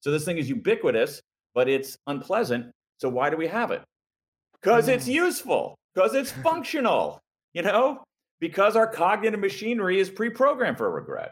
So this thing is ubiquitous, but it's unpleasant. So why do we have it? Because it's Mm. useful, because it's functional, you know, because our cognitive machinery is pre-programmed for regret.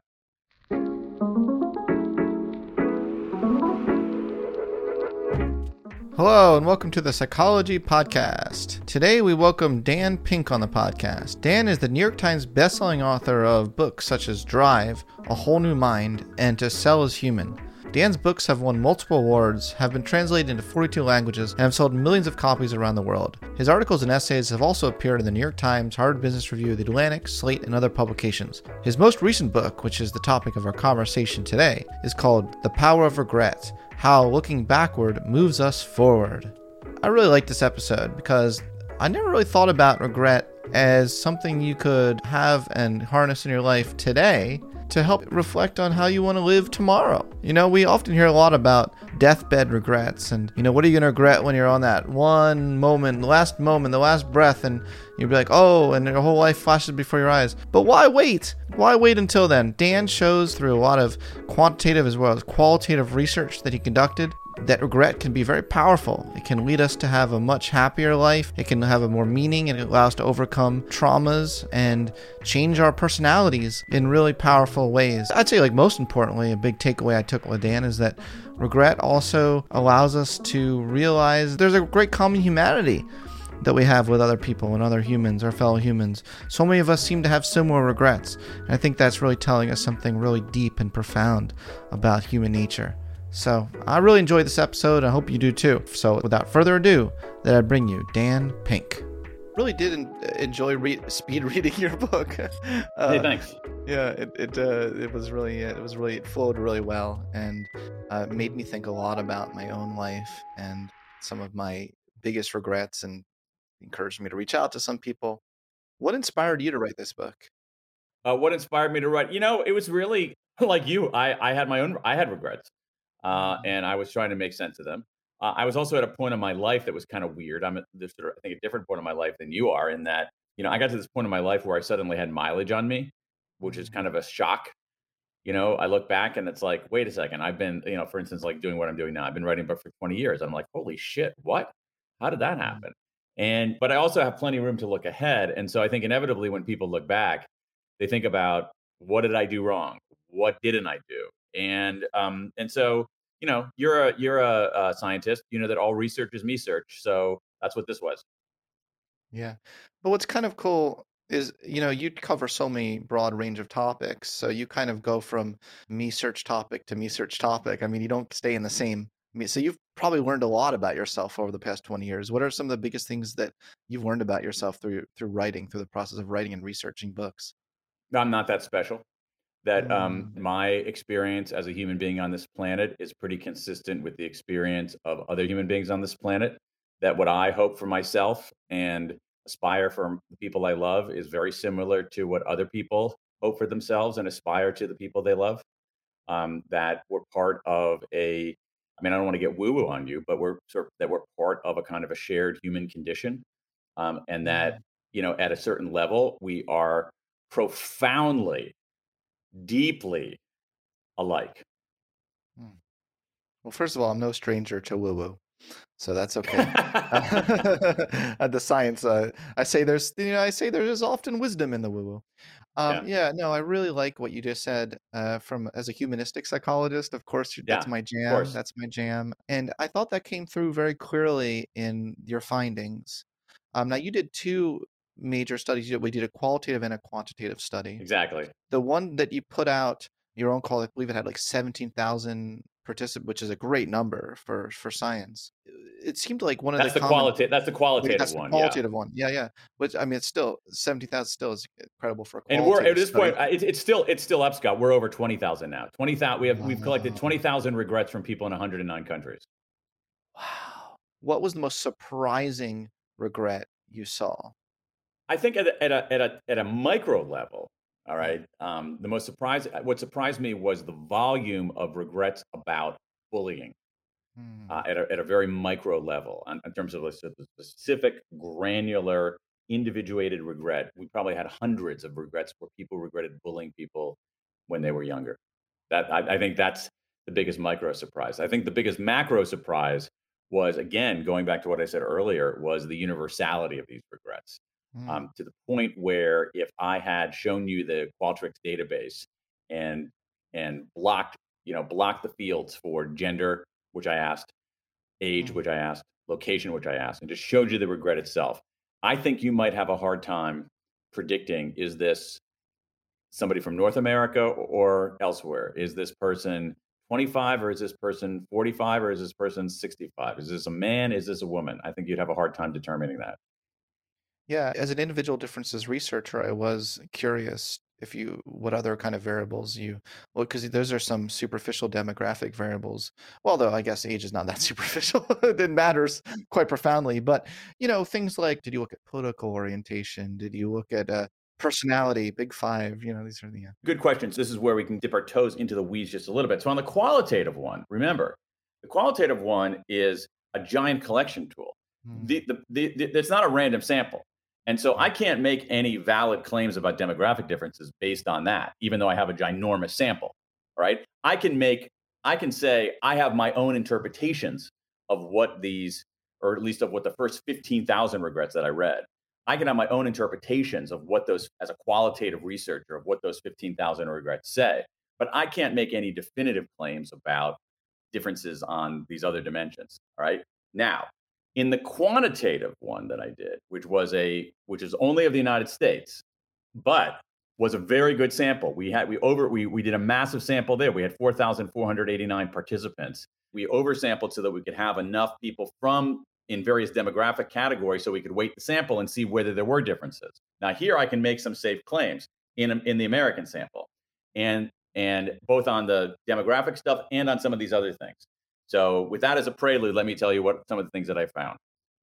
Hello, and welcome to the Psychology Podcast. Today we welcome Dan Pink on the podcast. Dan is the New York Times bestselling author of books such as Drive, A Whole New Mind, and To Sell Is Human. Dan's books have won multiple awards, have been translated into 42 languages, and have sold millions of copies around the world. His articles and essays have also appeared in the New York Times, Harvard Business Review, The Atlantic, Slate, and other publications. His most recent book, which is the topic of our conversation today, is called The Power of Regret: How Looking Backward Moves Us Forward. I really like this episode because I never really thought about regret as something you could have and harness in your life today to help reflect on how you want to live tomorrow. You know, we often hear a lot about deathbed regrets and, what are you going to regret when you're on that one moment, the last breath, and you'll be like, oh, and your whole life flashes before your eyes. But why wait? Why wait until then? Dan shows through a lot of quantitative as well as qualitative research that he conducted that regret can be very powerful. It can lead us to have a much happier life. It can have a more meaning, and it allows us to overcome traumas and change our personalities in really powerful ways. I'd say, most importantly, a big takeaway I took with Dan is that regret also allows us to realize there's a great common humanity that we have with other people and other humans, our fellow humans. So many of us seem to have similar regrets. And I think that's really telling us something really deep and profound about human nature. So I really enjoyed this episode, and I hope you do too. So without further ado, I bring you Dan Pink. Really did enjoy speed reading your book. Hey, thanks. Yeah, it flowed really well, and made me think a lot about my own life and some of my biggest regrets, and encouraged me to reach out to some people. What inspired you to write this book? What inspired me to write? It was really like you. I had regrets. And I was trying to make sense of them. I was also at a point in my life that was kind of weird. I'm at this I think, a different point in my life than you are, in that, I got to this point in my life where I suddenly had mileage on me, which is kind of a shock. I look back and it's like, wait a second, I've been, for instance, like doing what I'm doing now. I've been writing a book for 20 years. I'm like, holy shit, what? How did that happen? But I also have plenty of room to look ahead. And so I think inevitably when people look back, they think about, what did I do wrong? What didn't I do? And so, you're a scientist. You know that all research is me search. So that's what this was. Yeah. But what's kind of cool is, you cover so many broad range of topics. So you kind of go from me search topic to me search topic. I mean, you don't stay in the same. So you've probably learned a lot about yourself over the past 20 years. What are some of the biggest things that you've learned about yourself through writing, through the process of writing and researching books? I'm not that special. That Mm. my experience as a human being on this planet is pretty consistent with the experience of other human beings on this planet. That what I hope for myself and aspire for the people I love is very similar to what other people hope for themselves and aspire to the people they love. That we're part of I don't want to get woo woo on you, but we're part of a kind of a shared human condition. And that, Mm. at a certain level, we are profoundly, deeply alike. Mm. Well, first of all, I'm no stranger to woo-woo, so that's okay. The science, I say there's often wisdom in the woo-woo. Yeah, Yeah, no, I really like what you just said. From as a humanistic psychologist, of course, yeah, that's my of jam. course. That's my jam, and I thought that came through very clearly in your findings. Now you did two major studies. We did a qualitative and a quantitative study. Exactly. The one that you put out, your own call, I believe it had like 17,000 participants, which is a great number for science. It seemed like one of the common. That's the qualitative That's the one. Yeah. qualitative one. Yeah, yeah. Which, I mean, it's still 17,000 still is incredible for a And we're at qualitative this study. point, it's still up, Scott. We're over 20,000 now. 20,000. We've collected Wow. 20,000 regrets from people in 109 countries. Wow. What was the most surprising regret you saw? I think at a micro level, all Mm. right. What surprised me was the volume of regrets about bullying. Mm. At a very micro level, in terms of a specific, granular, individuated regret. We probably had hundreds of regrets where people regretted bullying people when they were younger. I think the biggest micro surprise. I think the biggest macro surprise was, again, going back to what I said earlier, was the universality of these regrets. Mm, To the point where if I had shown you the Qualtrics database and blocked, blocked the fields for gender, which I asked, age, mm, which I asked, location, which I asked, and just showed you the regret itself, I think you might have a hard time predicting, is this somebody from North America or elsewhere? Is this person 25 or is this person 45 or is this person 65? Is this a man? Is this a woman? I think you'd have a hard time determining that. yeah, as an individual differences researcher, I was curious if you what other kind of variables you well, because those are some superficial demographic variables. Well, though I guess age is not that superficial. It matters quite profoundly. But things like, did you look at political orientation? Did you look at personality, big five? These are the Good questions. This is where we can dip our toes into the weeds just a little bit. So on the qualitative one, remember, the qualitative one is a giant collection tool. mm, It's not a random sample. And so yeah. I can't make any valid claims about demographic differences based on that, even though I have a ginormous sample. All right. I can say I have my own interpretations of what these, or at least of what the first 15,000 regrets that I read. I can have my own interpretations of what those, as a qualitative researcher, of what those 15,000 regrets say, but I can't make any definitive claims about differences on these other dimensions. All right. Now, in the quantitative one that I did, which is only of the United States, but was a very good sample. We did a massive sample there. We had 4,489 participants. We oversampled so that we could have enough people from in various demographic categories so we could weight the sample and see whether there were differences. Now here I can make some safe claims in the American sample, and both on the demographic stuff and on some of these other things. So with that as a prelude, let me tell you what some of the things that I found.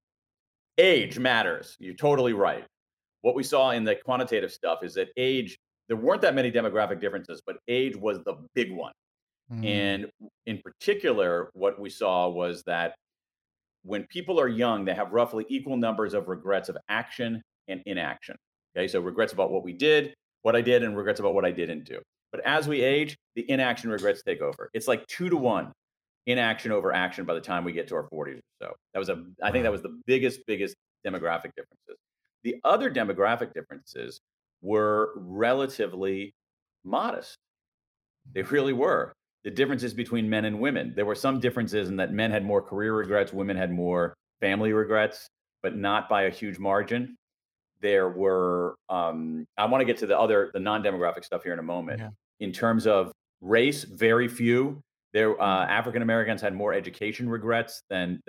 Age matters. You're totally right. What we saw in the quantitative stuff is that age, there weren't that many demographic differences, but age was the big one. Mm, And in particular, what we saw was that when people are young, they have roughly equal numbers of regrets of action and inaction. Okay, so regrets about what we did, what I did, and regrets about what I didn't do. But as we age, the inaction regrets take over. It's like 2 to 1 inaction over action by the time we get to our 40s or so. I think that wow. was the biggest demographic differences. The other demographic differences were relatively modest. They really were. The differences between men and women. There were some differences in that men had more career regrets, women had more family regrets, but not by a huge margin. There were, I want to get to the non-demographic stuff here in a moment. Yeah. In terms of race, very few. There, Mm, African Americans had more education regrets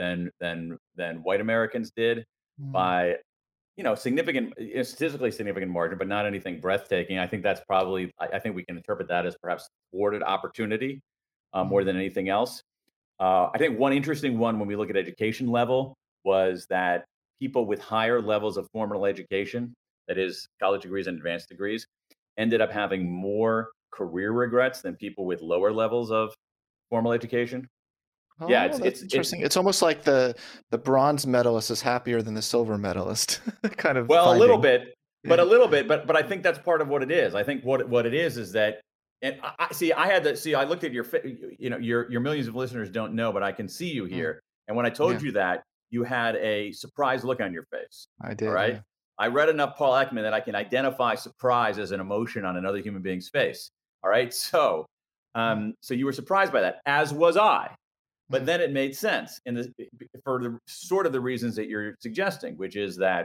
than white Americans did mm, by significant, statistically significant margin, but not anything breathtaking. I think that's probably, I think we can interpret that as perhaps thwarted opportunity more mm. than anything else. I think one interesting one when we look at education level was that people with higher levels of formal education, that is college degrees and advanced degrees, ended up having more career regrets than people with lower levels of formal education. Yeah, Oh, that's it's interesting. It's almost like the bronze medalist is happier than the silver medalist kind of well, a little finding. bit, Yeah. but I think that's part of what it is. I think what it is that, and I see. I had to see. I looked at your millions of listeners don't know, but I can see you Mm, here. And when I told yeah, you that, you had a surprised look on your face. I All did. right. Yeah. I read enough Paul Ekman that I can identify surprise as an emotion on another human being's face. All right. So, Mm, so you were surprised by that, as was I. But mm, then it made sense for the sort of the reasons that you're suggesting, which is that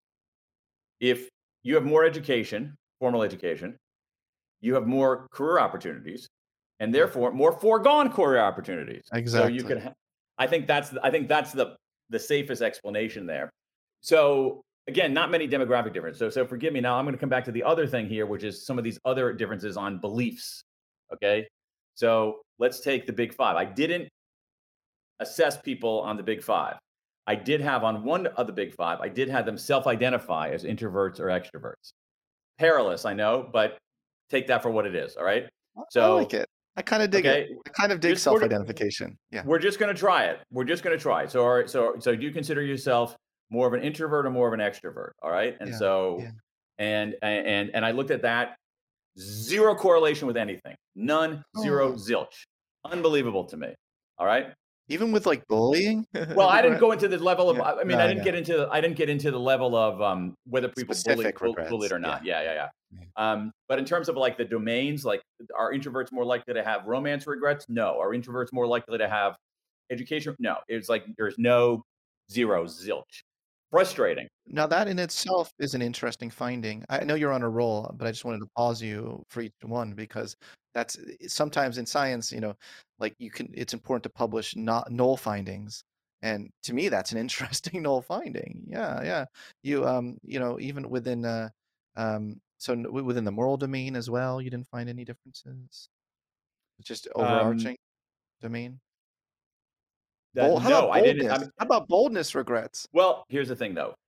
if you have more education, formal education, you have more career opportunities, and mm. therefore more foregone career opportunities. So you Exactly. could, I think that's the safest explanation there. So again, not many demographic differences. So forgive me. Now I'm going to come back to the other thing here, which is some of these other differences on beliefs. Okay, so let's take the big five. I didn't assess people on the big five. I did have on one of the big five, I did have them self identify as introverts or extroverts. Perilous, I know, but take that for what it is. All right. I like So, it. I kind of dig it. okay, I kind of dig just sort of, self-identification. Yeah. we're just going to try it. We're just going to try it. So, all right, so do you consider yourself more of an introvert or more of an extrovert? All right. And Yeah. so, Yeah. and I looked at that, zero correlation with anything, none, zero, Oh, zilch. Unbelievable to me. All right. Even with like bullying Well, I didn't regret? go into the level of. Yeah. I mean, No, I I didn't know. get into. I didn't get into the level of whether people Specific bullied regrets. or Yeah. not. Yeah, yeah, yeah. Yeah. But in terms of like the domains, like are introverts more likely to have romance regrets? No. Are introverts more likely to have education? No. It's like there's no zero, zilch. Frustrating. Now that in itself is an interesting finding. I know you're on a roll, but I just wanted to pause you for each one because that's sometimes in science, like it's important to publish not null findings. And to me, that's an interesting null finding. Yeah, yeah. Even within within the moral domain as well, you didn't find any differences. Just Um, overarching domain. that How no, about I didn't. I boldness? mean, How about boldness regrets? well, here's the thing though.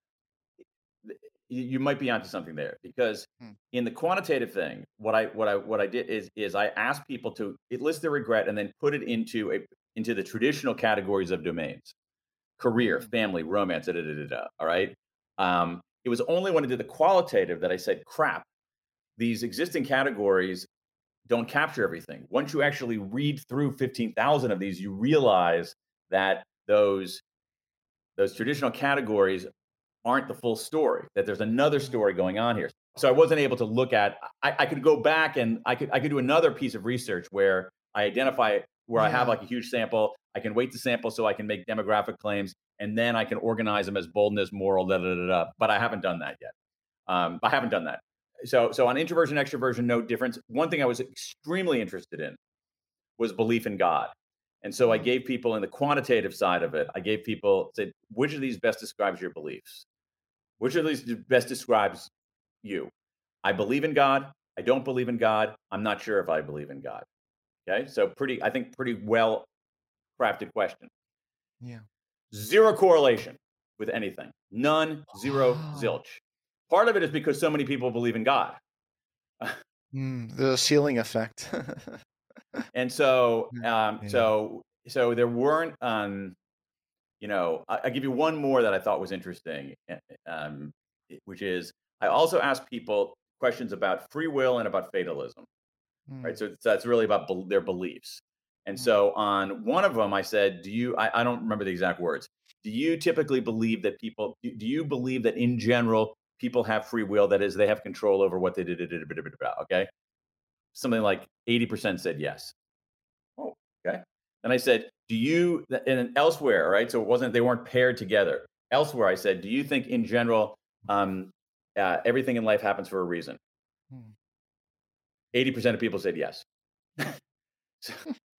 You might be onto something there because Hmm. in the quantitative thing, what I did is I asked people to list their regret and then put it into the traditional categories of domains: career, Hmm. family, romance, da da da da. Da, all right. It was only when I did the qualitative that I said, "Crap, these existing categories don't capture everything." Once you actually read through 15,000 of these, you realize that those traditional categories aren't the full story, that there's another story going on here. So I wasn't able to look at I could go back and I could do another piece of research where I identify where I have Yeah. like a huge sample. I can weight the sample so I can make demographic claims, and then I can organize them as boldness, moral, da da da da. But I haven't done that yet. I haven't done that. So on introversion, extroversion, no difference. One thing I was extremely interested in was belief in God. And so I Hmm. gave people in the quantitative side of it, I gave people, said, which of these best describes your beliefs? Which of these best describes you? I believe in God. I don't believe in God. I'm not sure if I believe in God. Okay. So I think pretty well crafted question. Yeah. Zero correlation with anything. None, zero, Wow. zilch. Part of it is because so many people believe in God. The ceiling effect. And so, Yeah. Yeah. so there weren't, I give you one more that I thought was interesting, which is I also asked people questions about free will and about fatalism, right? Mm, So that's really about their beliefs. And mm. so on one of them, I said, I don't remember the exact words. Do you typically believe that do you believe that in general, people have free will? That is, they have control over what they did. Okay. Something like 80% said yes. Oh, okay. And I said, do you, and then elsewhere, right? So they weren't paired together. Elsewhere, I said, do you think in general, everything in life happens for a reason? Mm. 80% of people said yes. So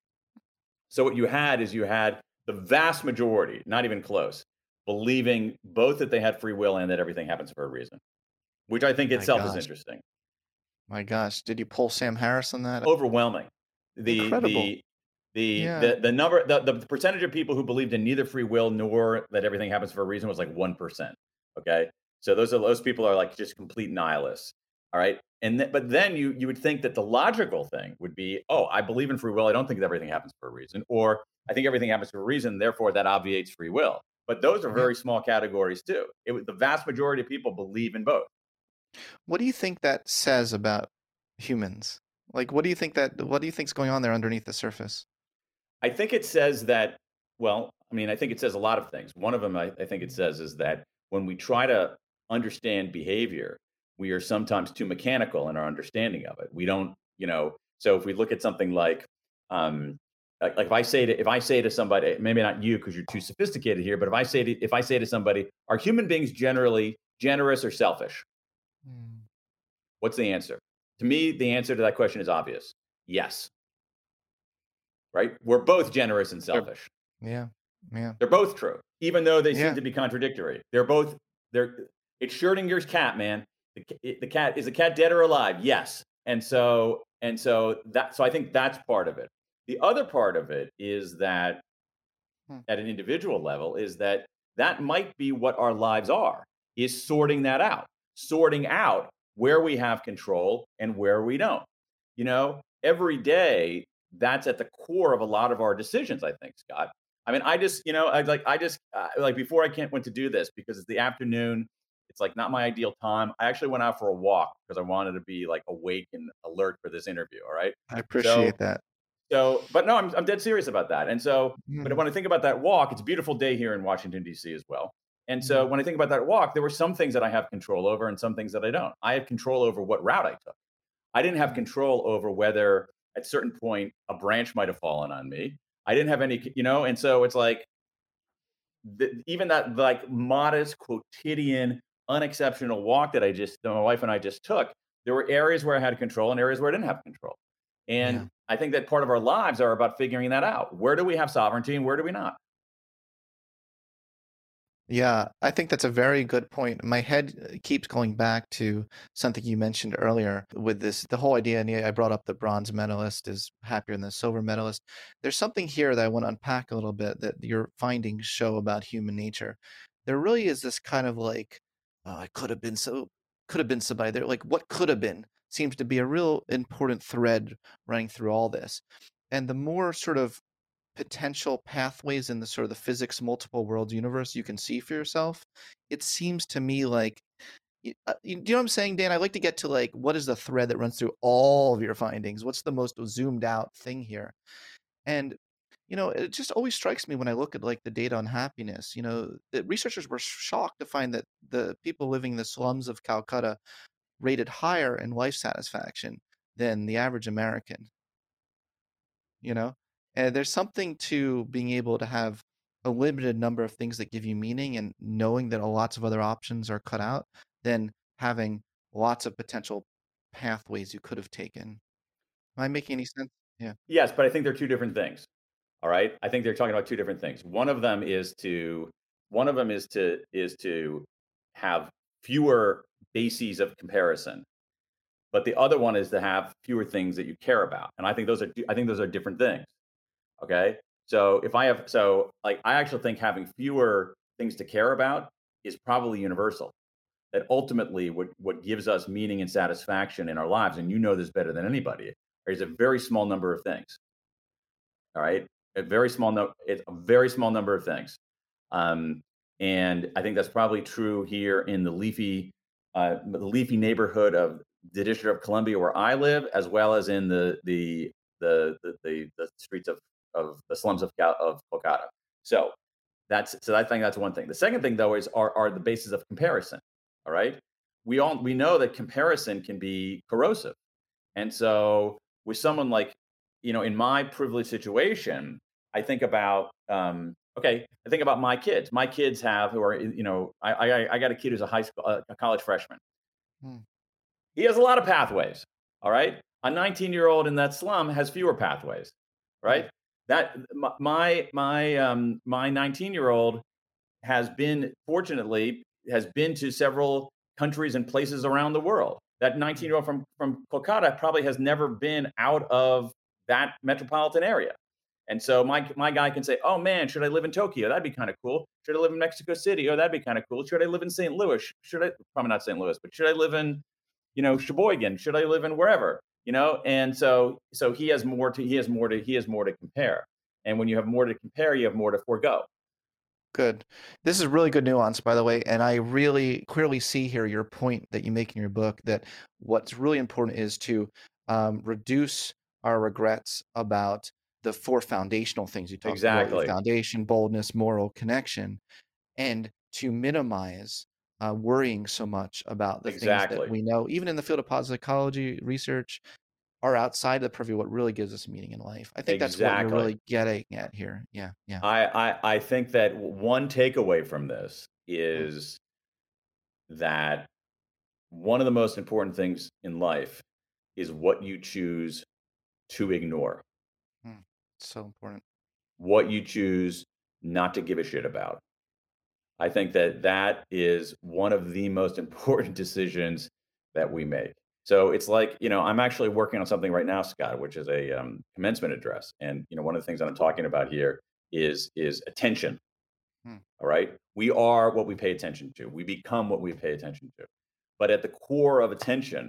so what you had is you had the vast majority, not even close, believing both that they had free will and that everything happens for a reason, which I think My itself is gosh. interesting. My gosh. Did you pull Sam Harris on that? Overwhelming. The Incredible. the the Yeah. the the number the percentage of people who believed in neither free will nor that everything happens for a reason was like 1%. Okay. So those people are like just complete nihilists. All right. But then you would think that the logical thing would be, oh, I believe in free will. I don't think that everything happens for a reason. Or I think everything happens for a reason, therefore that obviates free will. But those are Yeah. very small categories too. The vast majority of people believe in both. What do you think that says about humans? Like, what do you think's going on there underneath the surface? I think it says that, well, I mean, I think it says a lot of things. One of them I think it says is that when we try to understand behavior, we are sometimes too mechanical in our understanding of it. We don't, so if we look at something um, like if I say to somebody, maybe not you because you're too sophisticated here, but if I say to somebody, are human beings generally generous or selfish? Mm. What's the answer? To me, the answer to that question is obvious. Yes, right? We're both generous and They're- selfish. Yeah. Yeah. They're both true, even though they seem Yeah. to be contradictory. They're it's Schrodinger's cat, man. The cat is the cat dead or alive? Yes. So I think that's part of it. The other part of it is that Hmm. at an individual level is that that might be what our lives are, is sorting out where we have control and where we don't. Every day that's at the core of a lot of our decisions, I think, Scott. I mean, like before I can't went to do this because it's the afternoon. It's like not my ideal time. I actually went out for a walk because I wanted to be like awake and alert for this interview. All right. I So appreciate that. So, but no, I'm dead serious about that. And so, but Mm, when I think about that walk, it's a beautiful day here in Washington D.C. as well. And so, mm, when I think about that walk, there were some things that I have control over, and some things that I don't. I had control over what route I took. I didn't have mm. control over whether, at a certain point, a branch might have fallen on me. I didn't have any, and so it's like even that like modest quotidian unexceptional walk that my wife and I just took, there were areas where I had control and areas where I didn't have control. Yeah. And I think that part of our lives are about figuring that out. Where do we have sovereignty and where do we not? Yeah, I think that's a very good point. My head keeps going back to something you mentioned earlier with this, the whole idea, and yeah, I brought up the bronze medalist is happier than the silver medalist. There's something here that I want to unpack a little bit that your findings show about human nature. There really is this kind of like, oh, I could have been somebody there. Like what could have been seems to be a real important thread running through all this. And the more sort of potential pathways in the sort of the physics multiple worlds universe you can see for yourself, it seems to me like do you know what I'm saying, Dan? I like to get to like what is the thread that runs through all of your findings? What's the most zoomed out thing here? And it just always strikes me when I look at like the data on happiness. The researchers were shocked to find that the people living in the slums of Calcutta rated higher in life satisfaction than the average American you know? And there's something to being able to have a limited number of things that give you meaning and knowing that lots of other options are cut out than having lots of potential pathways you could have taken. Am I making any sense? Yeah. Yes, but I think they're two different things. All right. I think they're talking about two different things. One of them is to have fewer bases of comparison, but the other one is to have fewer things that you care about. And I think those are different things. Okay. So if I have so like I actually think having fewer things to care about is probably universal. That ultimately what gives us meaning and satisfaction in our lives, and you know this better than anybody, is a very small number of things. All right. It's a very small number of things. Um, and I think that's probably true here in the leafy neighborhood of the District of Columbia where I live, as well as in the streets of the slums of Kolkata. So I think that's one thing. The second thing though is are the basis of comparison. All right. We know that comparison can be corrosive. And so with someone like, in my privileged situation, I think about I think about my kids. My kids have who are, I got a kid who's a college freshman. Hmm. He has a lot of pathways. All right. A 19-year-old in that slum has fewer pathways. Hmm. Right. That my 19-year-old has been to several countries and places around the world. That Hmm. 19-year-old from Kolkata probably has never been out of that metropolitan area. And so my guy can say, "Oh man, should I live in Tokyo? That'd be kind of cool. Should I live in Mexico City? Oh, that'd be kind of cool. Should I live in St. Louis? Should I probably not St. Louis, but should I live in, Sheboygan? Should I live in wherever? And so he has more to compare. And when you have more to compare, you have more to forego. Good. This is really good nuance, by the way, and I really clearly see here your point that you make in your book that what's really important is to reduce our regrets about the four foundational things you talked about: your Exactly. foundation, boldness, moral connection, and to minimize worrying so much about the things that Exactly. we know, even in the field of positive psychology research, are outside the purview of what really gives us meaning in life. I think that's what you're Exactly. really getting at here. Yeah, yeah. I think that one takeaway from this Mm, is that one of the most important things in life is what you choose to ignore, mm. So important. what you choose not to give a shit about. I think that that is one of the most important decisions that we make. So it's like, I'm actually working on something right now, Scott, which is a commencement address. And, one of the things that I'm talking about here is attention. Mm. All right. We are what we pay attention to. We become what we pay attention to. But at the core of attention,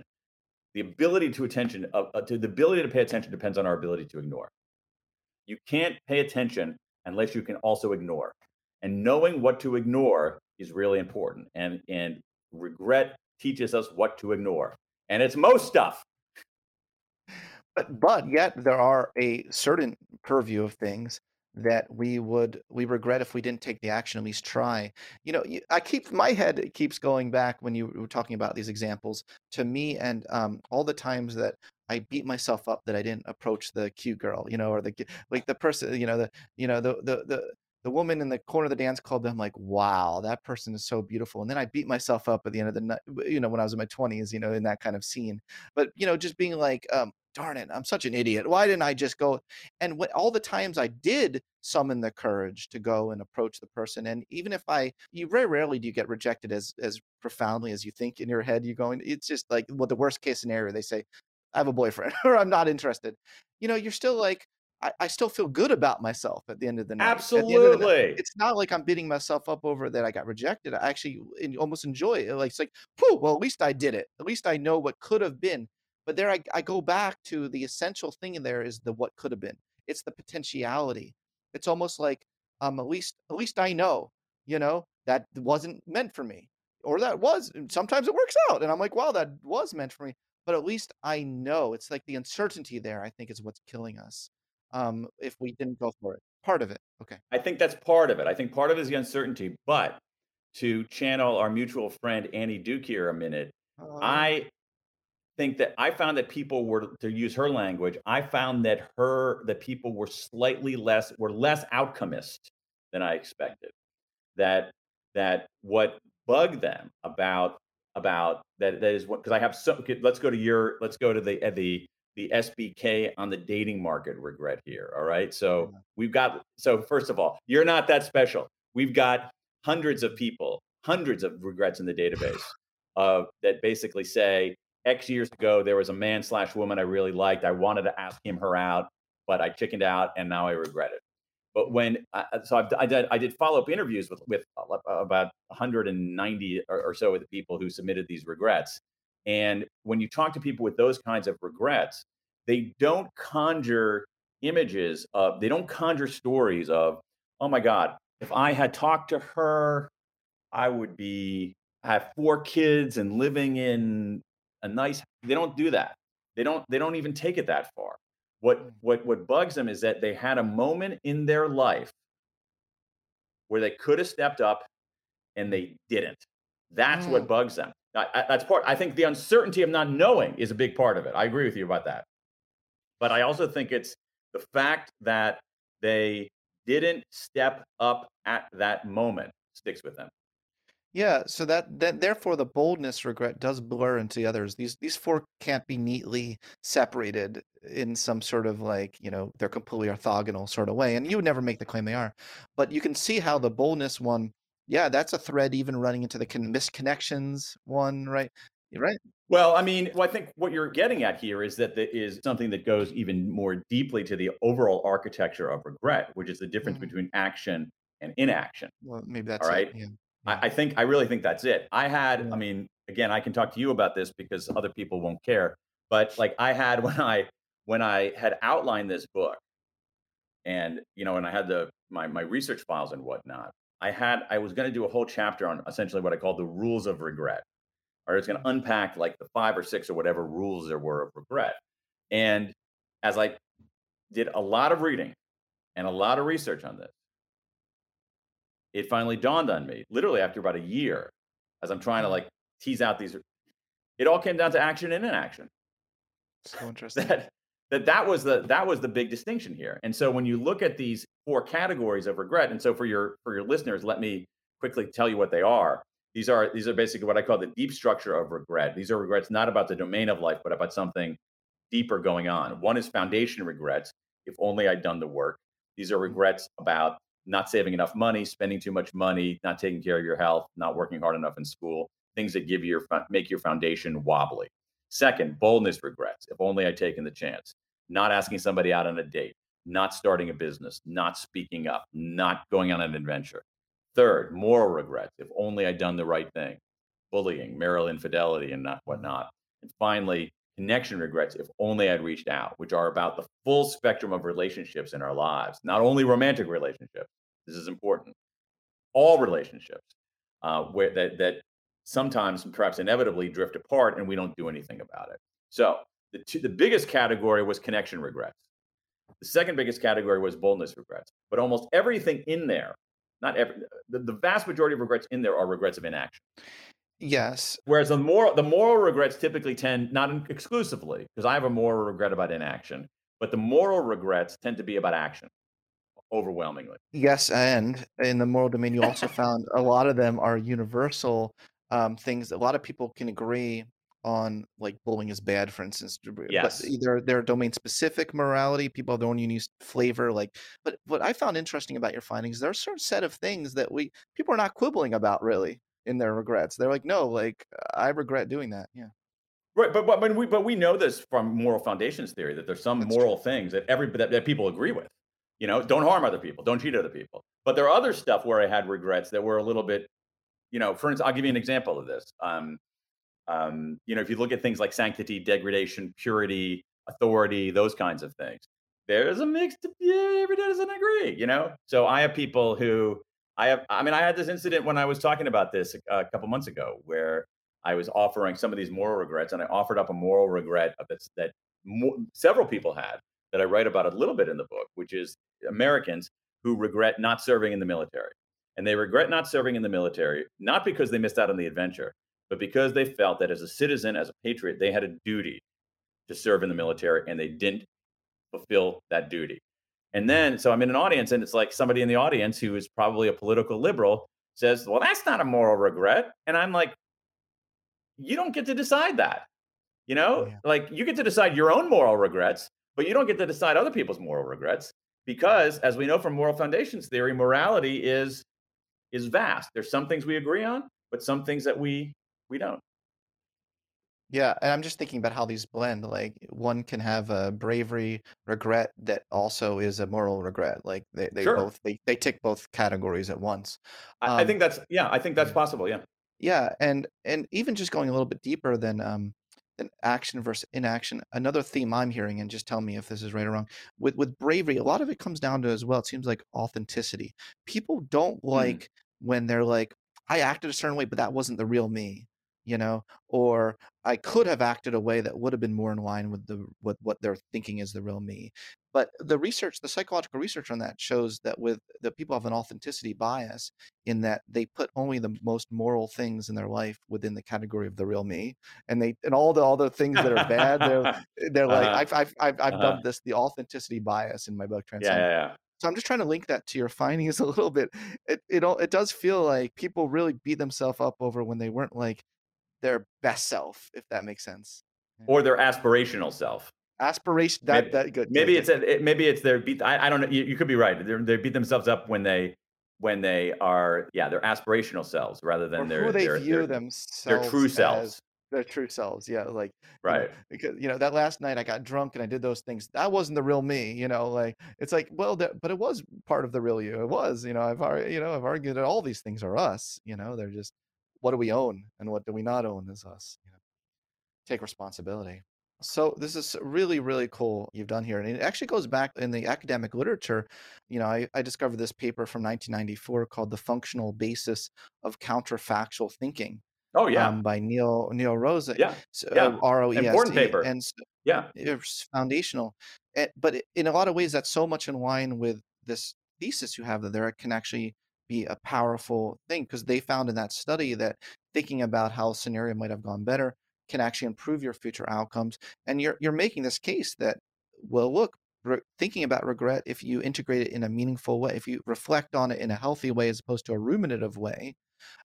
the ability to pay attention depends on our ability to ignore. You can't pay attention unless you can also ignore. And knowing what to ignore is really important. And regret teaches us what to ignore. And it's most stuff. But yet there are a certain purview of things that we regret if we didn't take the action, at least try. I keep my head keeps going back when you were talking about these examples to me and all the times that I beat myself up that I didn't approach the cute girl, or like the person, the woman in the corner of the dance club. I'm like, wow, that person is so beautiful. And then I beat myself up at the end of the night, when I was in my 20s, in that kind of scene. But just being like, darn it, I'm such an idiot. Why didn't I just go? And all the times I did summon the courage to go and approach the person, and even if you very rarely do you get rejected as profoundly as you think in your head. You're going, it's just like, well, the worst case scenario, they say, I have a boyfriend or I'm not interested. You're still like, I still feel good about myself at the end of the night. At the end of the night, Absolutely. it's not like I'm beating myself up over that I got rejected. I actually almost enjoy it. Like, it's like, whew, well, at least I did it. At least I know what could have been. But there I go back to the essential thing in there is the what could have been. It's the potentiality. It's almost like at least I know, that wasn't meant for me. Or that was. And sometimes it works out. And I'm like, wow, that was meant for me. But at least I know. It's like the uncertainty there, I think, is what's killing us. If we didn't go for it. Part of it. Okay. I think that's part of it. I think part of it is the uncertainty, but to channel our mutual friend Annie Duke here a minute, Uh, I think that I found that people were, to use her language, I found that people were less outcomist than I expected. That what bugged them about that is what, because I have some. Okay, let's go to the SBK on the dating market regret here. All right, so yeah. first of all, you're not that special. We've got hundreds of regrets in the database that basically say X years ago there was a man slash woman I really liked. I wanted to ask him her out, but I chickened out, and now I regret it. But I did follow up interviews with about 190 or so of the people who submitted these regrets. And when you talk to people with those kinds of regrets, they don't conjure they don't conjure stories of, oh my God, if I had talked to her, I would have 4 kids and living in a nice. They don't do that. They don't even take it that far. Mm, What bugs them is that they had a moment in their life where they could have stepped up and mm, they didn't. That's what mm. bugs them. That's part. I think the uncertainty of not knowing is a big part of it. I agree with you about that. But I also think it's the fact that they didn't step up at that moment sticks with them. Yeah, so that therefore the boldness regret does blur into the others. These four can't be neatly separated in some sort of like, they're completely orthogonal sort of way. And you would never make the claim they are. But you can see how the boldness one, yeah, that's a thread even running into the misconnections one, right? You're right. Well, I mean, I think what you're getting at here is that there is something that goes even more deeply to the overall architecture of regret, which is the difference Mhm. between action and inaction. Well, maybe All that's it. right. Yeah. Yeah. I really think that's it. I Yeah. mean, again, I can talk to you about this because other people won't care. But like I had when I had outlined this book and and I had my research files and whatnot, I was going to do a whole chapter on essentially what I call the rules of regret. Or it's going to unpack like the 5 or 6 or whatever rules there were of regret. And as I did a lot of reading and a lot of research on this, it finally dawned on me, literally after about a year, as I'm trying to Mm. like tease out these, it all came down to action and inaction. So interesting. That that was the big distinction here. And so when you look at these 4 categories of regret, and so for your listeners, let me quickly tell you what they are. These are basically what I call the deep structure of regret. These are regrets not about the domain of life, but about something deeper going on. One is foundation regrets. If only I'd done the work. These are Mm, regrets about not saving enough money, spending too much money, not taking care of your health, not working hard enough in school, things that make your foundation wobbly. Second, boldness regrets. If only I'd taken the chance. Not asking somebody out on a date, not starting a business, not speaking up, not going on an adventure. Third, moral regrets. If only I'd done the right thing. Bullying, marital infidelity, and not mm, whatnot. And finally, connection regrets. If only I'd reached out, which are about the full spectrum of relationships in our lives, not only romantic relationships. This is important. All relationships, where that sometimes perhaps inevitably drift apart and we don't do anything about it. So The biggest category was connection regrets. The second biggest category was boldness regrets. But almost everything in there, not every, the vast majority of regrets in there are regrets of inaction. Yes. Whereas the moral regrets typically tend, not exclusively, because I have a moral regret about inaction, but the moral regrets tend to be about action overwhelmingly. Yes, and in the moral domain, you also found a lot of them are universal things that a lot of people can agree on, like bullying is bad, for instance. But Yes. either they're domain-specific morality, people have their own unique flavor. Like, but what I found interesting about your findings, there are a certain set of things that people are not quibbling about really in their regrets. They're like, no, like I regret doing that. Yeah, Right, but we know this from moral foundations theory that there's some that's true. moral things that people agree with. Don't harm other people, don't cheat other people. But there are other stuff where I had regrets that were a little bit, for instance, I'll give you an example of this. If you look at things like sanctity, degradation, purity, authority, those kinds of things, there's a mixed. Yeah, everybody doesn't agree. So I have people who I had this incident when I was talking about this a couple months ago, where I was offering some of these moral regrets, and I offered up a moral regret that several people had that I write about a little bit in the book, which is Americans who regret not serving in the military. And they regret not serving in the military, not because they missed out on the adventure, but because they felt that as a citizen, as a patriot, they had a duty to serve in the military and they didn't fulfill that duty. And then, so I'm in an audience and it's like somebody in the audience who is probably a political liberal says, well, that's not a moral regret. And I'm like, you don't get to decide that. Yeah. Like you get to decide your own moral regrets, but you don't get to decide other people's moral regrets because, as we know from moral foundations theory, morality is vast. There's some things we agree on, but some things that we don't. Yeah, and I'm just thinking about how these blend. Like one can have a bravery regret that also is a moral regret. Like they Sure. both they tick both categories at once. I think that's Yeah. possible. Yeah. Yeah, and even just going a little bit deeper than action versus inaction, another theme I'm hearing, and just tell me if this is right or wrong. With bravery, a lot of it comes down to as well, it seems like authenticity. People don't Mm. like when they're like, I acted a certain way, but that wasn't the real me, or I could have acted a way that would have been more in line with what they're thinking is the real me. But the psychological research on that shows that with the people have an authenticity bias in that they put only the most moral things in their life within the category of the real me, and all the other things that are bad, they're like Uh-huh. I've Uh-huh. dubbed this the authenticity bias in my book Yeah, Transcend. yeah, yeah. So I'm just trying to link that to your findings a little bit. It does feel like people really beat themselves up over when they weren't like their best self, if that makes sense. Yeah. Or their aspirational self. Aspiration, Maybe, that good. maybe it's their beat. I don't know. You could be right. They beat themselves up when they are their aspirational selves rather Or than who they view their themselves true as selves. their true selves. Yeah, like, Right. because that last night I got drunk and I did those things. That wasn't the real me, like it's like, well, but it was part of the real you. It was, I've argued that all these things are us, they're just what do we own and what do we not own is us, take responsibility. So this is really, really cool you've done here. And it actually goes back in the academic literature. I discovered this paper from 1994 called The Functional Basis of Counterfactual Thinking Oh yeah. by Neil Rosa, Yeah. Yeah. Important Roest. paper. And Yeah. it's foundational. But in a lot of ways, that's so much in line with this thesis you have that there can actually be a powerful thing, because they found in that study that thinking about how a scenario might have gone better can actually improve your future outcomes. And you're making this case that, well, look, thinking about regret, if you integrate it in a meaningful way, if you reflect on it in a healthy way as opposed to a ruminative way,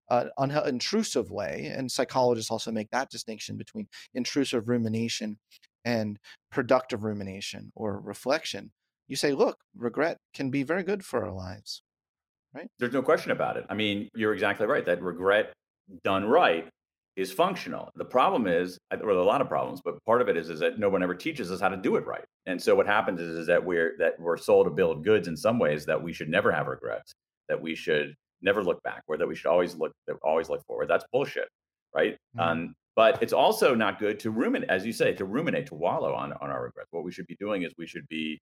intrusive way, and psychologists also make that distinction between intrusive rumination and productive rumination or reflection. You say, look, regret can be very good for our lives, right? There's no question about it. I mean, you're exactly right. That regret done right is functional. The problem is, or there are a lot of problems, but part of it is that no one ever teaches us how to do it right. And so what happens is that we're sold a bill of goods in some ways that we should never have regrets, that we should never look backward, that we should always look forward. That's bullshit, right? Mm. But it's also not good to ruminate, as you say, to wallow on our regrets. What we should be doing is we should be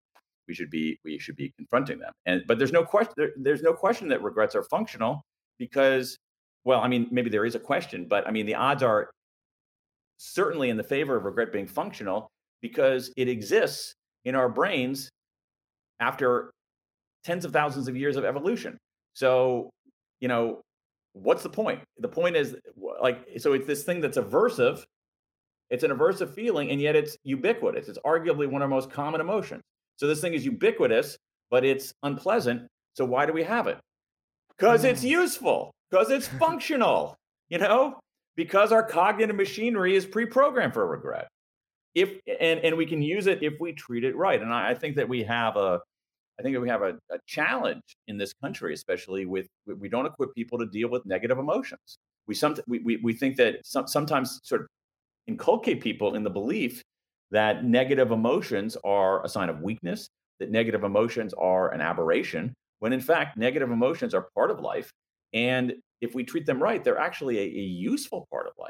confronting them. But there's no question that regrets are functional because, well, I mean, maybe there is a question, but I mean, the odds are certainly in the favor of regret being functional because it exists in our brains after tens of thousands of years of evolution. So, you know, what's the point? The point is like, so it's this thing that's aversive. It's an aversive feeling, and yet it's ubiquitous. It's arguably one of our most common emotions. So this thing is ubiquitous, but it's unpleasant. So why do we have it? Because it's Mm. useful, because it's functional, you know, because our cognitive machinery is pre-programmed for regret. If and we can use it if we treat it right. And I think that we have a I think that we have a challenge in this country, especially with we don't equip people to deal with negative emotions. We think that sometimes sort of inculcate people in the belief that negative emotions are a sign of weakness, that negative emotions are an aberration, when in fact, negative emotions are part of life. And if we treat them right, they're actually a useful part of life.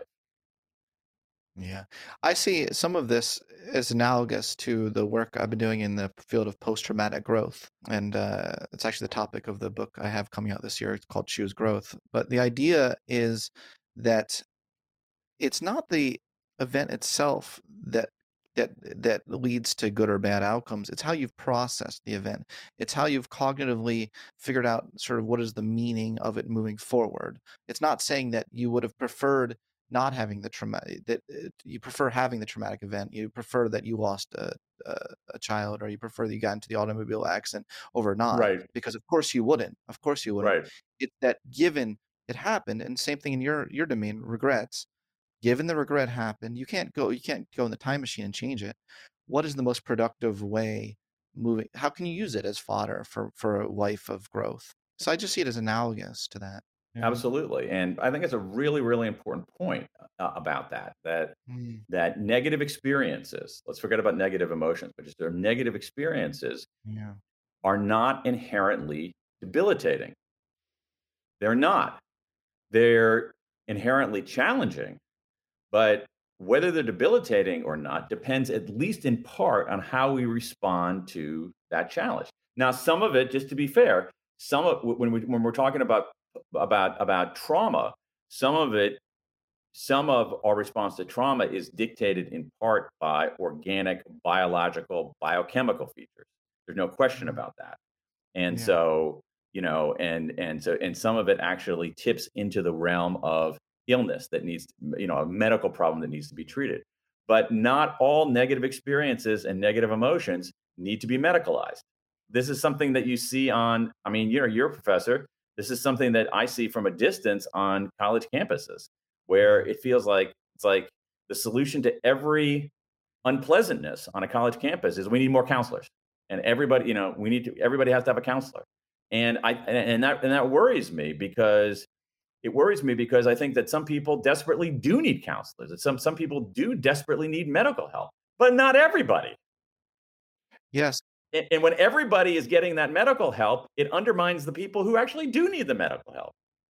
Yeah. I see some of this as analogous to the work I've been doing in the field of post-traumatic growth. And it's actually the topic of the book I have coming out this year. It's called Choose Growth. But the idea is that it's not the event itself that leads to good or bad outcomes. It's how you've processed the event. It's how you've cognitively figured out sort of what is the meaning of it moving forward. It's not saying that you would have preferred not having the traumatic that you prefer having the traumatic event. You prefer that you lost a child, or you prefer that you got into the automobile accident over not, Right, because of course you wouldn't. Of course you wouldn't. right. It's that given it happened, and same thing in your domain, regrets. Given the regret happened, you can't go in the time machine and change it. What is the most productive way moving? How can you use it as fodder for a life of growth? So I just see it as analogous to that. Yeah. Absolutely. And I think it's a really, really important point about Mm, that negative experiences, let's forget about negative emotions, but just their negative experiences yeah. are not inherently debilitating. They're not. They're inherently challenging, but whether they're debilitating or not depends at least in part on how we respond to that challenge. Now, some of it, just to be fair, some of when we're talking about trauma, some of it, some of our response to trauma is dictated in part by organic, biological, biochemical features. There's no question Mm, about that. And yeah. so, and some of it actually tips into the realm of illness that needs, a medical problem that needs to be treated. But not all negative experiences and negative emotions need to be medicalized. This is something that you see on, I mean, you're a professor. This is something that I see from a distance on college campuses, where Mm, it feels like it's like the solution to every unpleasantness on a college campus is we need more counselors. And everybody, everybody has to have a counselor. And that worries me because I think that some people desperately do need counselors. And some people do desperately need medical help, but not everybody. yes. And when everybody is getting that medical help, it undermines the people who actually do need the medical help.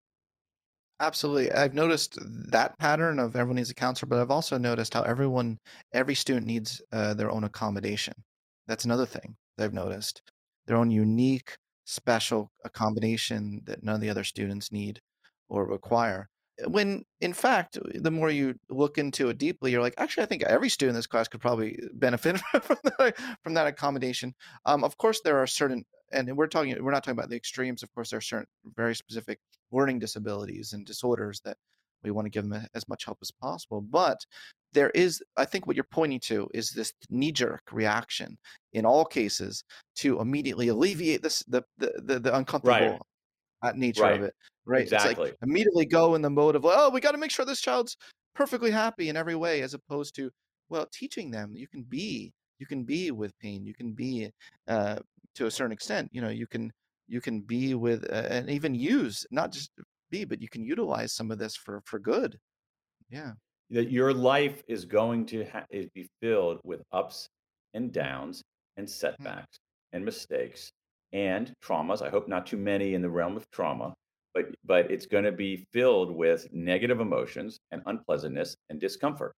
Absolutely. I've noticed that pattern of everyone needs a counselor, but I've also noticed how every student needs their own accommodation. That's another thing that I've noticed. Their own unique, special accommodation that none of the other students need or require. When in fact, the more you look into it deeply, you're like, actually, I think every student in this class could probably benefit from that accommodation. Of course, there are certain, and we're not talking about the extremes. Of course, there are certain very specific learning disabilities and disorders that we want to give them as much help as possible. But there is, I think, what you're pointing to is this knee-jerk reaction in all cases to immediately alleviate the Right. uncomfortable nature of Right. it, right? It's like Exactly. immediately go in the mode of, oh, we got to make sure this child's perfectly happy in every way, as opposed to, well, teaching them you can be with pain, you can be uh, to a certain extent, you can be with and even use, not just be, but you can utilize some of this for good. Yeah. That your life is going to be filled with ups and downs and Mm, setbacks and mistakes and traumas. I hope not too many in the realm of trauma, but it's going to be filled with negative emotions and unpleasantness and discomfort.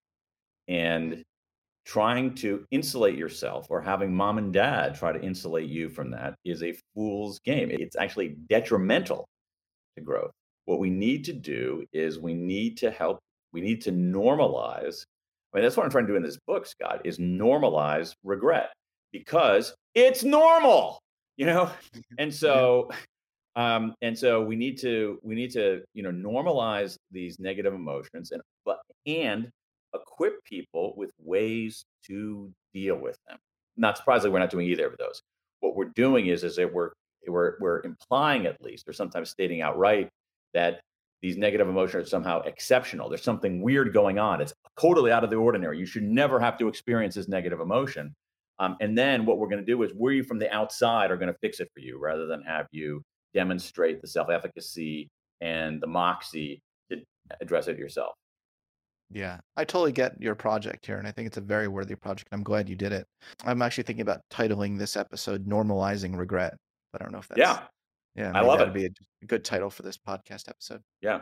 mm, And trying to insulate yourself or having mom and dad try to insulate you from that is a fool's game. It's actually detrimental to growth. What we need to do is we need to normalize I mean, that's what I'm trying to do in this book, Scott, is normalize regret because it's normal, you know? And Yeah. so and so we need to normalize these negative emotions and equip people with ways to deal with them. Not surprisingly, we're not doing either of those. What we're doing is that we're implying at least, or sometimes stating outright, that these negative emotions are somehow exceptional. There's something weird going on. It's totally out of the ordinary. You should never have to experience this negative emotion. And then what we're going to do is we from the outside are going to fix it for you rather than have you demonstrate the self-efficacy and the moxie to address it yourself. Yeah, I totally get your project here, and I think it's a very worthy project. I'm glad you did it. I'm actually thinking about titling this episode "Normalizing Regret," but I don't know if that's, Yeah, yeah, I maybe love that would it. be a good title for this podcast episode. Yeah.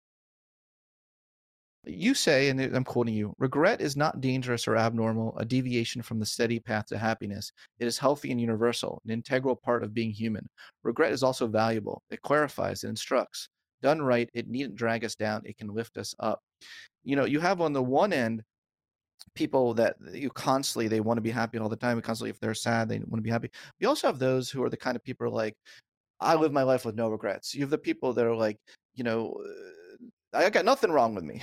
You say, and I'm quoting you, regret is not dangerous or abnormal, a deviation from the steady path to happiness. It is healthy and universal, an integral part of being human. Regret is also valuable. It clarifies, it instructs. Done right, it needn't drag us down, it can lift us up. You have on the one end people that you constantly, they want to be happy all the time, and constantly if they're sad they want to be happy. You also have those who are the kind of people who are like, I live my life with no regrets. You have the people that are like, you know I got nothing wrong with me.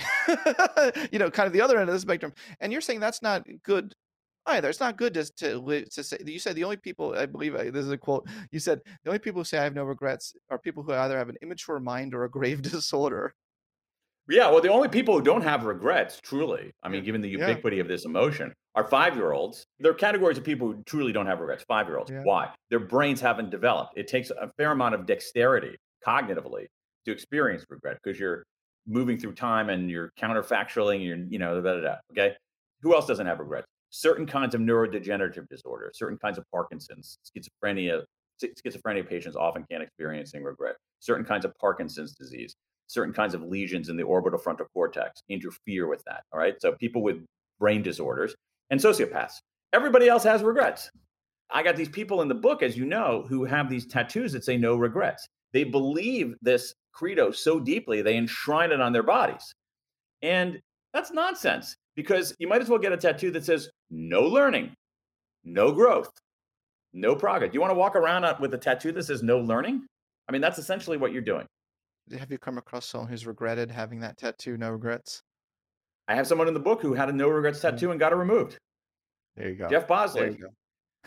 Kind of the other end of the spectrum. And you're saying that's not good either. It's not good to say. You said the only people, I believe, this is a quote, you said the only people who say I have no regrets are people who either have an immature mind or a grave disorder. Yeah, well, the only people who don't have regrets, truly, I Yeah. mean, given the Yeah. ubiquity of this emotion, are 5-year-olds. There are categories of people who truly don't have regrets. 5-year-olds. Yeah. Why? Their brains haven't developed. It takes a fair amount of dexterity cognitively to experience regret because you're moving through time and you're counterfactualing. Da, da, da, okay. Who else doesn't have regrets? Certain kinds of neurodegenerative disorders, certain kinds of Parkinson's, schizophrenia. Schizophrenia patients often can't experiencing regret. Certain kinds of Parkinson's disease, certain kinds of lesions in the orbital frontal cortex interfere with that. All right. So people with brain disorders and sociopaths, everybody else has regrets. I got these people in the book, as you know, who have these tattoos that say no regrets. They believe this credo so deeply, they enshrine it on their bodies. And that's nonsense because you might as well get a tattoo that says no learning, no growth, no progress. You want to walk around with a tattoo that says no learning? I mean, that's essentially what you're doing. Have you come across someone who's regretted having that tattoo, no regrets? I have someone in the book who had a no regrets Yeah. tattoo and got it removed. There you go. Jeff There Bosley, you go.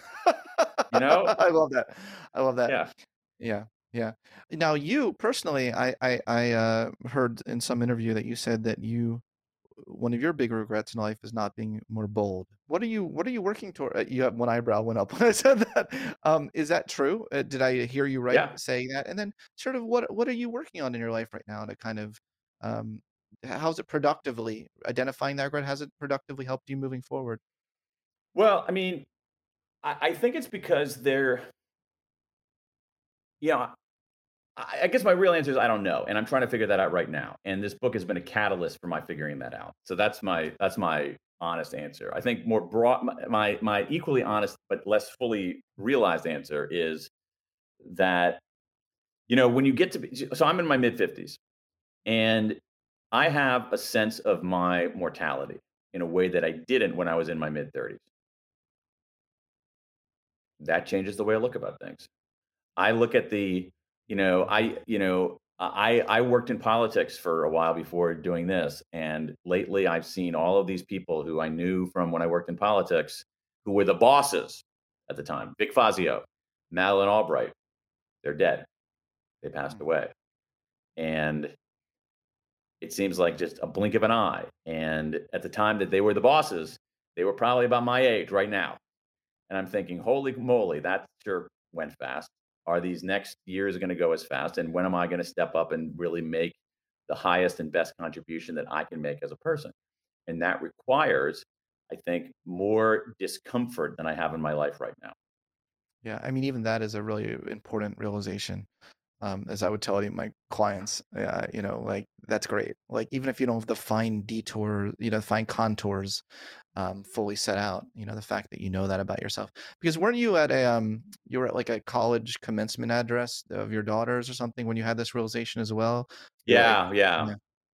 you know? I love that. I love that. Yeah. Yeah, yeah. Now, you personally, I heard in some interview that you said that one of your big regrets in life is not being more bold. What are you working toward? You have one eyebrow went up when I said that. Is that true? Did I hear you right Yeah. saying that? And then, sort of, what are you working on in your life right now to kind of, um, how's it productively identifying that regret? Has it productively helped you moving forward? Well, I mean, I think it's because you know, I guess my real answer is I don't know. And I'm trying to figure that out right now. And this book has been a catalyst for my figuring that out. So that's my honest answer. I think more broad, my equally honest but less fully realized answer is that, when you get to be, so I'm in my mid 50s and I have a sense of my mortality in a way that I didn't when I was in my mid 30s. That changes the way I look about things. I look at I worked in politics for a while before doing this, and lately I've seen all of these people who I knew from when I worked in politics, who were the bosses at the time. Vic Fazio, Madeleine Albright, they're dead. They passed Mm. away, and it seems like just a blink of an eye. And at the time that they were the bosses, they were probably about my age right now. And I'm thinking, holy moly, that sure went fast. Are these next years going to go as fast? And when am I going to step up and really make the highest and best contribution that I can make as a person? And that requires, I think, more discomfort than I have in my life right now. Yeah, I mean, even that is a really important realization. As I would tell any of my clients, like that's great. Like even if you don't have the fine detour, fine contours, fully set out, the fact that you know that about yourself. Because weren't you at you were at like a college commencement address of your daughters or something when you had this realization as well? You're like, Yeah, yeah. yeah,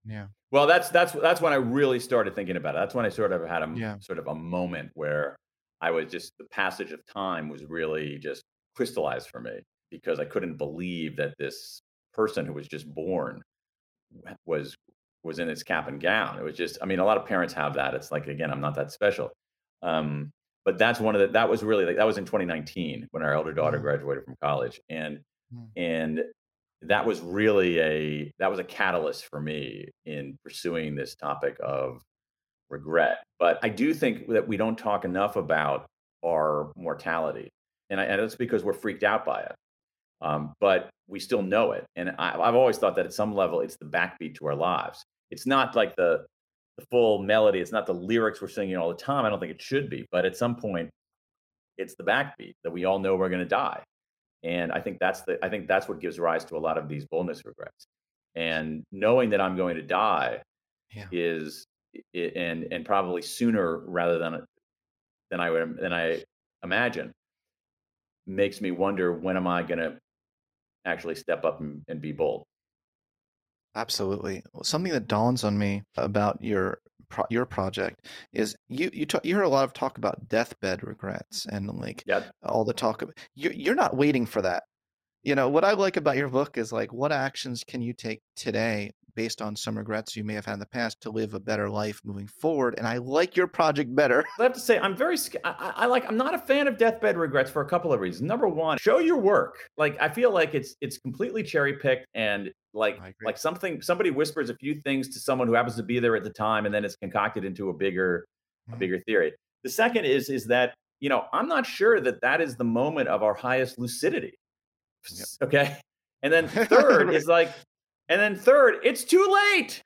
Yeah. Well, that's when I really started thinking about it. That's when I sort of had a Yeah. sort of a moment where I was just the passage of time was really just crystallized for me because I couldn't believe that this person who was just born was was in its cap and gown. It was just, I mean, a lot of parents have that. It's like, again, I'm not that special. Um, but that's one of the that was really like that was in 2019 when our elder daughter Mm, graduated from college, mm, and that was really a catalyst for me in pursuing this topic of regret. But I do think that we don't talk enough about our mortality, and it's because we're freaked out by it. But we still know it. And I've always thought that at some level, it's the backbeat to our lives. It's not like the full melody. It's not the lyrics we're singing all the time. I don't think it should be. But at some point, it's the backbeat that we all know we're going to die. And I think that's what gives rise to a lot of these boldness regrets. And knowing that I'm going to die yeah. is and probably sooner rather than I imagine makes me wonder when am I going to actually step up and be bold. Absolutely. Well, something that dawns on me about your project is you hear a lot of talk about deathbed regrets and like Yeah. all the talk of you're not waiting for that. You know, what I like about your book is like what actions can you take today based on some regrets you may have had in the past to live a better life moving forward? And I like your project better. I have to say, I'm very, I'm not a fan of deathbed regrets for a couple of reasons. Number one, show your work. Like, I feel like it's completely cherry picked and I agree. like somebody whispers a few things to someone who happens to be there at the time, and then it's concocted into a Mhm. bigger theory. The second is that, I'm not sure that that is the moment of our highest lucidity. Yep. Okay. And then third Right. is like, and then third, it's too late.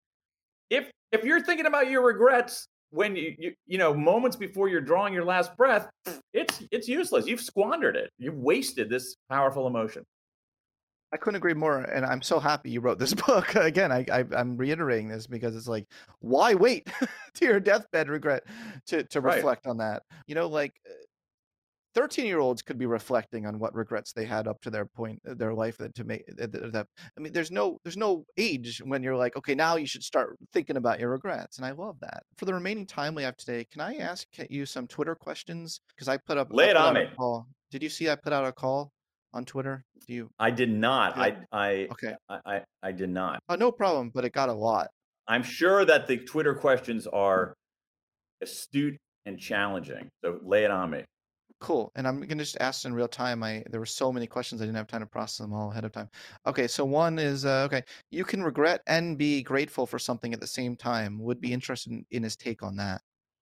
If you're thinking about your regrets when moments before you're drawing your last breath, it's useless. You've squandered it. You've wasted this powerful emotion. I couldn't agree more, and I'm so happy you wrote this book. Again, I'm reiterating this because it's like, why wait to your deathbed regret to Right. reflect on that? You know, like 13-year-olds could be reflecting on what regrets they had up to their point their life that to make that. I mean, there's no age when you're like, okay, now you should start thinking about your regrets, and I love that. For the remaining time we have today, can I ask you some Twitter questions? Because I Lay it put on out a me. call. Did you see I put out a call on Twitter? Do you I did not. see that? Okay. I did not. Oh, no problem, but it got a lot. I'm sure that the Twitter questions are astute and challenging. So lay it on me. Cool. And I'm gonna just ask in real time. There were so many questions I didn't have time to process them all ahead of time. Okay, so one is okay. You can regret and be grateful for something at the same time. Would be interested in his take on that.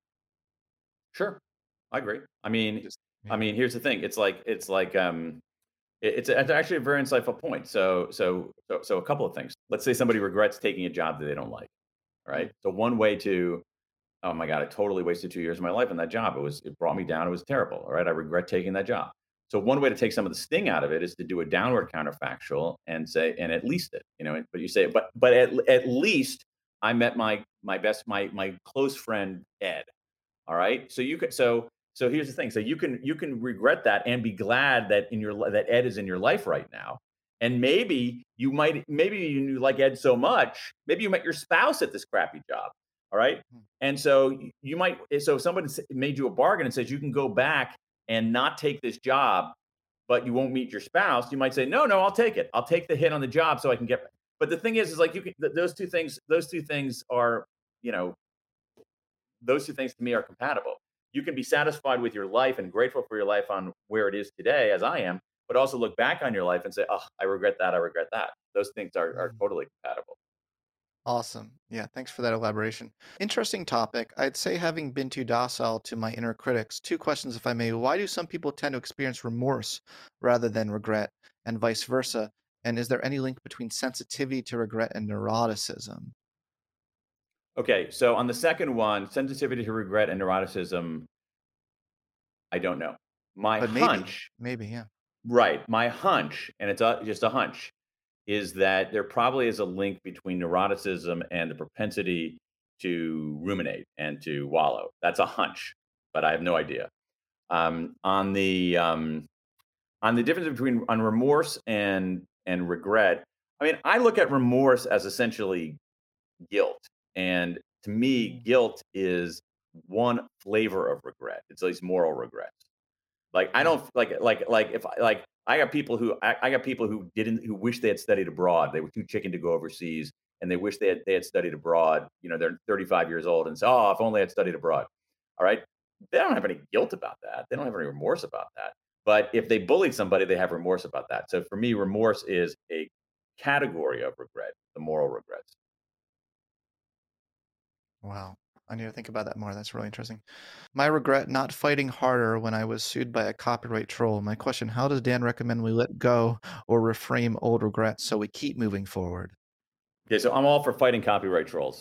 Sure. I agree. Just I yeah. mean, here's the thing. It's actually a very insightful point. So a couple of things. Let's say somebody regrets taking a job that they don't like. Mm, Right. So one way to, oh my God, I totally wasted 2 years of my life in that job. It brought me down. It was terrible. All right. I regret taking that job. So one way to take some of the sting out of it is to do a downward counterfactual and say, and at least it, but you say, but at least I met my close friend Ed. All right. So here's the thing. So you can regret that and be glad that that Ed is in your life right now. And maybe you like Ed so much, maybe you met your spouse at this crappy job. All right. mm, And so so if somebody made you a bargain and says you can go back and not take this job, but you won't meet your spouse, you might say, no, I'll take it. I'll take the hit on the job so I can get. But the thing is like those two things are, you know, those two things to me are compatible. You can be satisfied with your life and grateful for your life on where it is today, as I am, but also look back on your life and say, oh, I regret that. I regret that. Those things are mm. totally compatible. Awesome. Yeah, thanks for that elaboration. Interesting topic. I'd say having been too docile to my inner critics. Two questions, if I may. Why do some people tend to experience remorse rather than regret, and vice versa? And is there any link between sensitivity to regret and neuroticism? Okay. So on the second one, sensitivity to regret and neuroticism, I don't know. My But maybe, hunch, maybe, yeah. right? My hunch, and it's just a hunch, is that there probably is a link between neuroticism and the propensity to ruminate and to wallow. That's a hunch, but I have no idea. Um, on the um, on the difference between on remorse and regret, I mean, I look at remorse as essentially guilt. And to me, guilt is one flavor of regret. It's these moral regrets. Like I Yeah. don't like if I got people who I got people who didn't who wish they had studied abroad. They were too chicken to go overseas, and they wish they had studied abroad. You know, they're 35 years old and say, "Oh, if only I had studied abroad." All right, they don't have any guilt about that. They don't have any remorse about that. But if they bullied somebody, they have remorse about that. So for me, remorse is a category of regret, the moral regrets. Wow. I need to think about that more. That's really interesting. My regret not fighting harder when I was sued by a copyright troll. My question, how does Dan recommend we let go or reframe old regrets so we keep moving forward? Okay, so I'm all for fighting copyright trolls.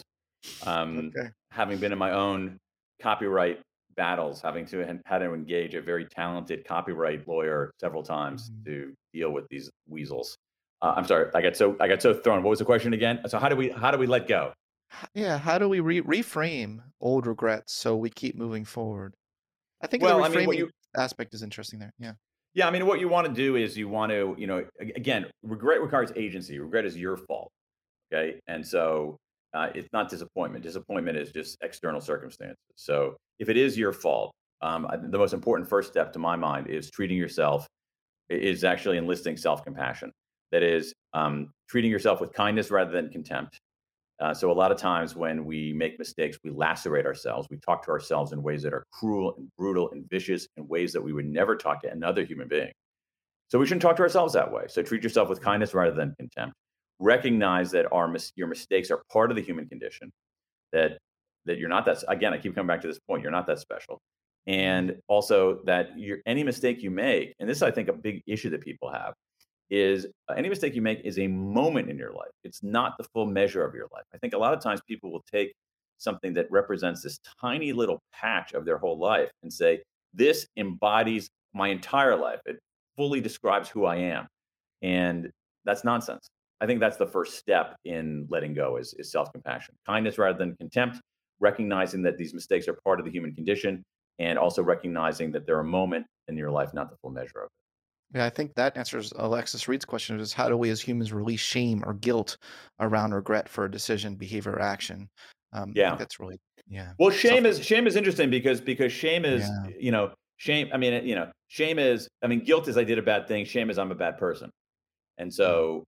Okay. Having been in my own copyright battles, having to had to engage a very talented copyright lawyer several times Mhm. to deal with these weasels. I'm sorry, I got so thrown. What was the question again? So how do we let go? Yeah, how do we reframe old regrets so we keep moving forward? I think the Well, I mean, what reframing you aspect is interesting there. Yeah. yeah, I mean, what you want to do is you want to, again, regret requires agency. Regret is your fault. Okay. And so it's not disappointment. Disappointment is just external circumstances. So if it is your fault, the most important first step to my mind is treating yourself, is actually enlisting self compassion. That is treating yourself with kindness rather than contempt. So a lot of times when we make mistakes, we lacerate ourselves. We talk to ourselves in ways that are cruel and brutal and vicious, in ways that we would never talk to another human being. So we shouldn't talk to ourselves that way. So treat yourself with Mm. kindness rather than contempt. Recognize that your mistakes are part of the human condition. That you're not that. Again, I keep coming back to this point. You're not that special, Mhm. and also that any mistake you make, and this is, I think, a big issue that people have, is any mistake you make is a moment in your life. It's not the full measure of your life. I think a lot of times people will take something that represents this tiny little patch of their whole life and say, this embodies my entire life. It fully describes who I am. And that's nonsense. I think that's the first step in letting go is self-compassion. Kindness rather than contempt, recognizing that these mistakes are part of the human condition, and also recognizing that they're a moment in your life, not the full measure of it. Yeah, I think that answers Alexis Reed's question is how do we as humans release shame or guilt around regret for a decision, behavior, or action? I think Yeah. that's really, yeah, Well, self. shame is interesting because shame is, Yeah. shame. I mean, shame is. I mean, guilt is I did a bad thing. Shame is I'm a bad person. And Mm. so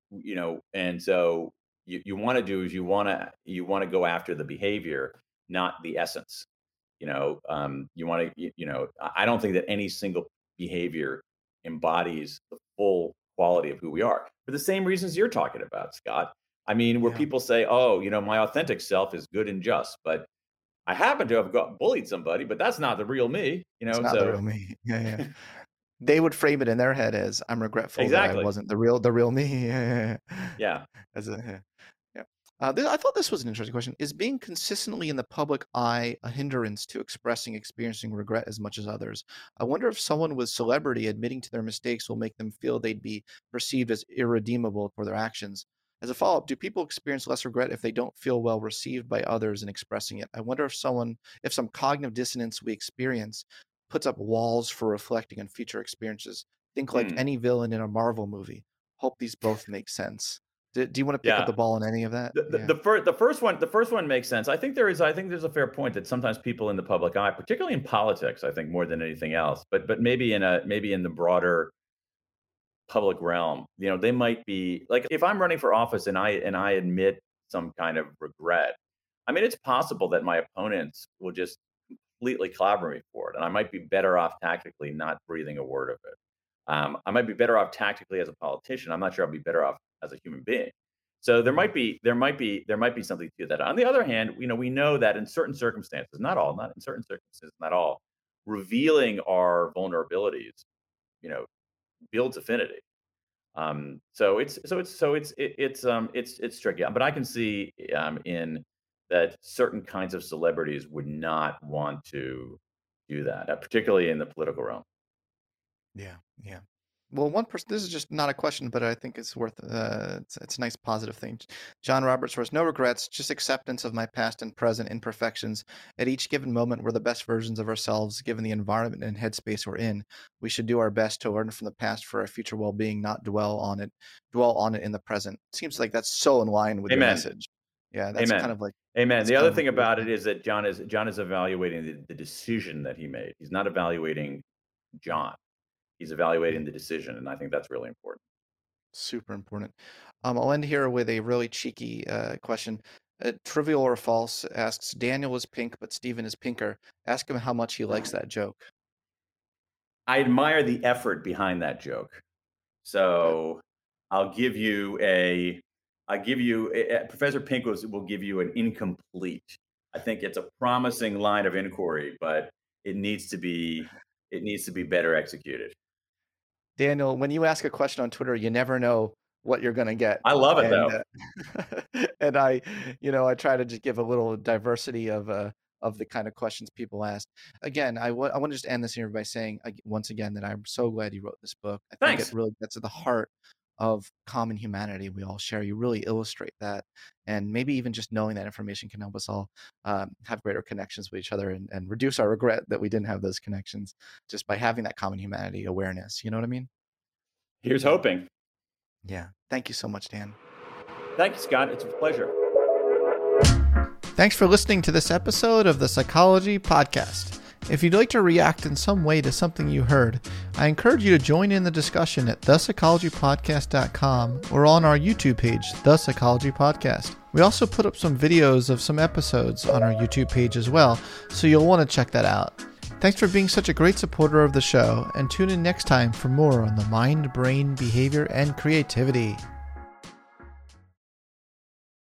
you want to do is you want to go after the behavior, not the essence. You want to. I don't think that any single behavior embodies the full quality of who we are for the same reasons you're talking about, Scott. I mean, where Yeah. people say, "Oh, my authentic self is good and just," but I happen to have got bullied somebody, but that's not the real me, It's not the so real me. Yeah, yeah. They would frame it in their head as I'm regretful that I exactly. wasn't the real me. Yeah, yeah, yeah. Yeah. As a, yeah. Yeah. I thought this was an interesting question. Is being consistently in the public eye a hindrance to experiencing regret as much as others? I wonder if someone with celebrity admitting to their mistakes will make them feel they'd be perceived as irredeemable for their actions. As a follow-up, do people experience less regret if they don't feel well received by others in expressing it? I wonder if some cognitive dissonance we experience puts up walls for reflecting on future experiences. Think like Hmm. any villain in a Marvel movie. Hope these both make sense. Do you want to pick up Yeah. the ball on any of that? Yeah. The first one makes sense. I think there's a fair point that sometimes people in the public eye, particularly in politics, I think more than anything else, but maybe in the broader public realm, they might be like if I'm running for office and I admit some kind of regret. I mean, it's possible that my opponents will just completely clobber me for it, and I might be better off tactically not breathing a word of it. I might be better off tactically as a politician. I'm not sure I'll be better off as a human being. So there Mhm. might be there might be there might be something to that. On the other hand, we know that in certain circumstances, not all, not in certain circumstances, not all, revealing our vulnerabilities, you know, builds affinity. It's tricky, but I can see in that certain kinds of celebrities would not want to do that, particularly in the political realm. Yeah, yeah. Well, one person. This is just not a question, but I think it's worth. It's a nice positive thing. John Roberts writes, "No regrets, just acceptance of my past and present imperfections. At each given moment, we're the best versions of ourselves, given the environment and headspace we're in. We should do our best to learn from the past for our future well-being, not dwell on it. Dwell on it in the present." Seems like that's so in line with your Amen. message. Yeah, that's Amen. kind of like Amen. that's The kind other of thing like about it is that John is evaluating the decision that he made. He's not evaluating John. He's evaluating the decision, and I think that's really important. super important. I'll end here with a really cheeky question. Trivial or false asks, Daniel is pink, but Stephen is pinker. Ask him how much he likes that joke. I admire the effort behind that joke. Good. So I'll give you Professor Pink will give you an incomplete. I think it's a promising line of inquiry, but it needs to be better executed. Daniel, when you ask a question on Twitter, you never know what you're going to get. I love it And though. and I try to just give a little diversity of the kind of questions people ask. Again, I want to just end this here by saying once again that I'm so glad you wrote this book. I think it Thanks. really gets to the heart of common humanity we all share. You really illustrate that, and maybe even just knowing that information can help us all have greater connections with each other and reduce our regret that we didn't have those connections just by having that common humanity awareness. You know what I mean? Here's hoping. Yeah. Thank you so much, Dan. Thank you, Scott. It's a pleasure. Thanks for listening to this episode of the Psychology Podcast. If you'd like to react in some way to something you heard, I encourage you to join in the discussion at thepsychologypodcast.com or on our YouTube page, The Psychology Podcast. We also put up some videos of some episodes on our YouTube page as well, so you'll want to check that out. Thanks for being such a great supporter of the show, and tune in next time for more on the mind, brain, behavior, and creativity.